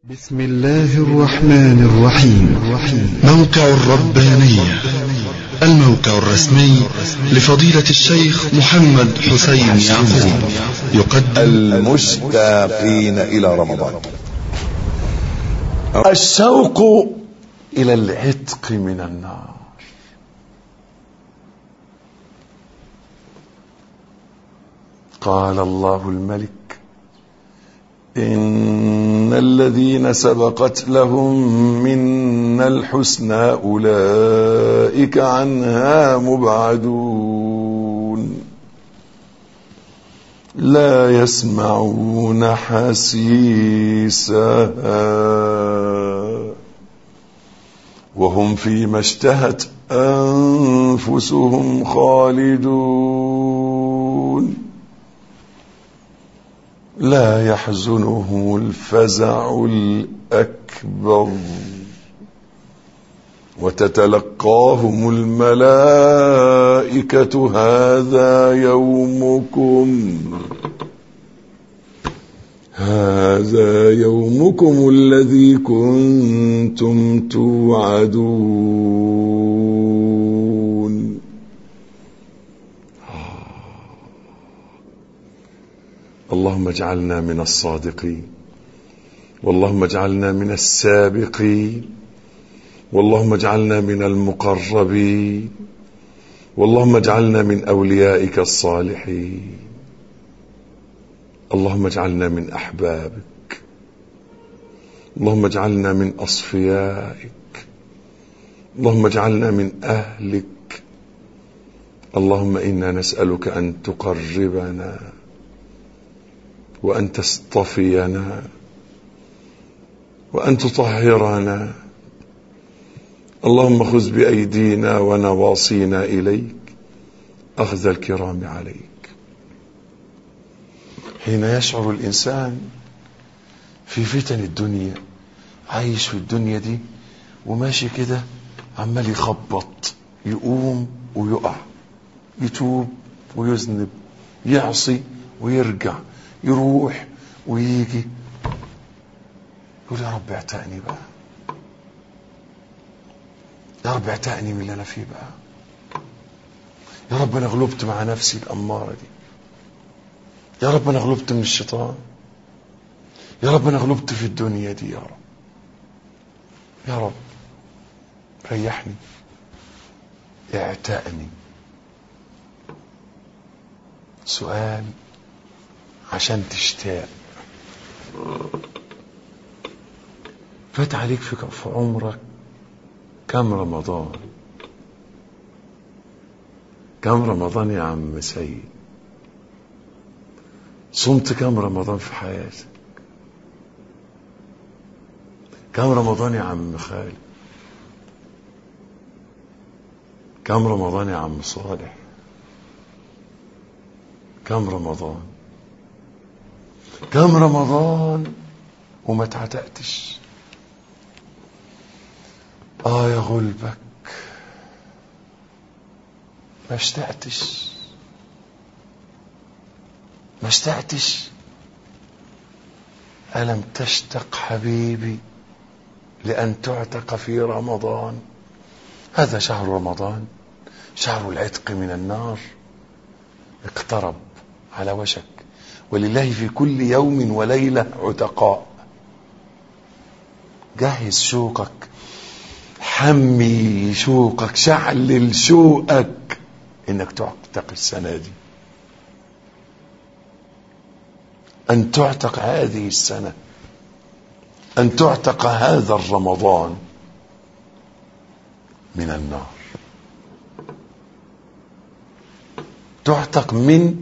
بسم الله الرحمن الرحيم. موقع الربانية، الموقع الرسمي لفضيلة الشيخ محمد حسين يعقوب، يقدم المشتاقين إلى رمضان. الشوق إلى العتق من النار. قال الله الملك: إن الذين سبقت لهم منا الحسنى أولئك عنها مبعدون، لا يسمعون حسيسها وهم فيما اشتهت أنفسهم خالدون، لا يحزنهم الفزع الأكبر وتتلقاهم الملائكة هذا يومكم الذي كنتم توعدون. اللهم اجعلنا من الصادقين، واللهم اجعلنا من السابقين، واللهم اجعلنا من المقربين، واللهم اجعلنا من أوليائك الصالحين، اللهم اجعلنا من أحبابك، اللهم اجعلنا من أصفيائك، اللهم اجعلنا من أهلك. اللهم إنا نسألك أن تقربنا وأن تصطفينا وأن تطهرنا. اللهم خذ بأيدينا ونواصينا إليك أخذ الكرام عليك. حين يشعر الإنسان في فتن الدنيا، عايش في الدنيا دي وماشي كده عمال يخبط، يقوم ويقع، يتوب ويذنب، يعصي ويرجع، يروح ويجي، يقول يا رب اعتقني بقى، يا رب اعتقني من اللي انا فيه بقى، يا رب انا غلبت مع نفسي الاماره دي، يا رب انا غلبت من الشيطان، يا رب انا غلبت في الدنيا دي، يا رب يا رب ريحني، اعتقني. سؤال عشان تشتاق. فات عليك في عمرك كم رمضان؟ كم رمضان يا عم سيد؟ صمت كم رمضان في حياتك؟ كم رمضان يا عم خالد؟ كم رمضان يا عم صالح؟ كم رمضان؟ كم رمضان وما اتعتقتش؟ يا غلبك، ما اشتقتش، ما اشتقتش. ألم تشتق حبيبي لأن تعتق في رمضان؟ هذا شهر رمضان، شهر العتق من النار، اقترب على وشك، ولله في كل يوم وليلة عتقاء. جهز شوقك، حمي شوقك، شعلل شوقك انك تعتق السنة دي، ان تعتق هذه السنة، ان تعتق هذا الرمضان من النار، تعتق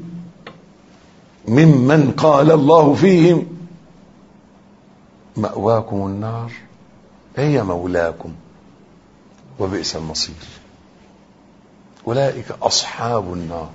ممن قال الله فيهم مأواكم النار هي مولاكم وبئس المصير. أولئك أصحاب النار.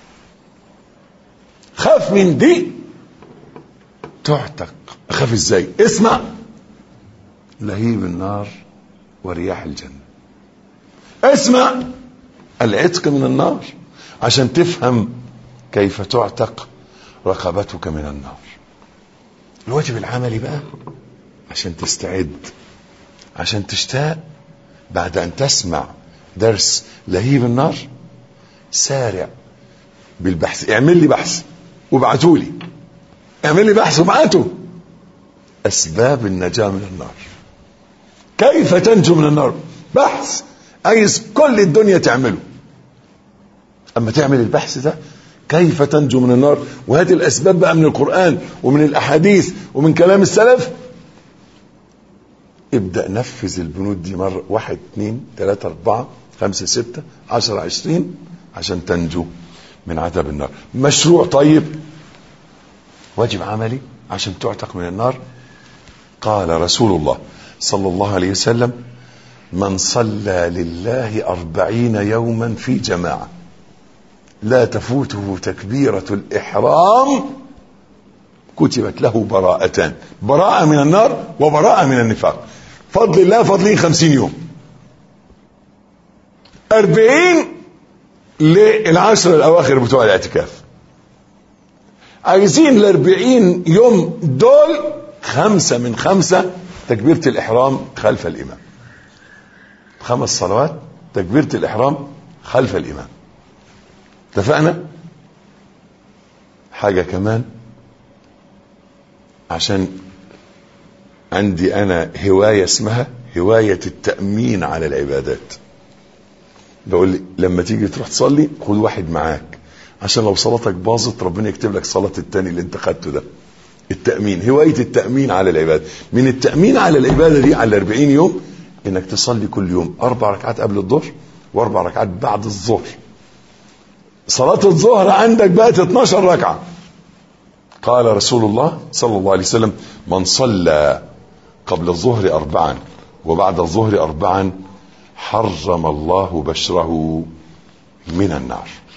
خاف من دي تعتق. خاف ازاي؟ اسمع: لهيب النار ورياح الجنة. اسمع العتق من النار عشان تفهم كيف تعتق رقبتك من النار. الواجب العملي بقى عشان تستعد، عشان تشتاق بعد أن تسمع درس لهيب النار. سارع بالبحث، اعمل لي بحث وابعتولي، اعمل لي بحث وابعته. أسباب النجاة من النار، كيف تنجو من النار، بحث عايز كل الدنيا تعمله. أما تعمل البحث ده كيف تنجو من النار، وهذه الأسباب بقى من القرآن ومن الأحاديث ومن كلام السلف. ابدأ نفذ البنود دي مرة، 1 2 3 4 5 6 10 20 عشان تنجو من عذاب النار. مشروع طيب، واجب عملي عشان تعتق من النار. قال رسول الله صلى الله عليه وسلم: من صلى لله 40 يوما في جماعة لا تفوته تكبيرة الإحرام كتبت له براءتان، براءة من النار وبراءة من النفاق. فضل الله فضلين 50 يوم، 40 للعشر الأواخر بتوع الاعتكاف. عايزين 40 يوم دول 5 من 5 تكبيرة الإحرام خلف الإمام، 5 صلوات تكبيرة الإحرام خلف الإمام. اتفقنا؟ حاجة كمان، عشان عندي أنا هواية اسمها هواية التأمين على العبادات. بقول لي لما تيجي تروح تصلي خد واحد معاك، عشان لو صلاتك باظت ربنا يكتب لك صلاة التاني اللي انت خدته ده. التأمين، هواية التأمين على العبادة. من التأمين على العبادة دي على 40 يوم انك تصلي كل يوم 4 ركعات قبل الظهر و4 ركعات بعد الظهر. صلاة الظهر عندك بقت 12 ركعة. قال رسول الله صلى الله عليه وسلم: من صلى قبل الظهر 4 وبعد الظهر 4 حرم الله بشره من النار.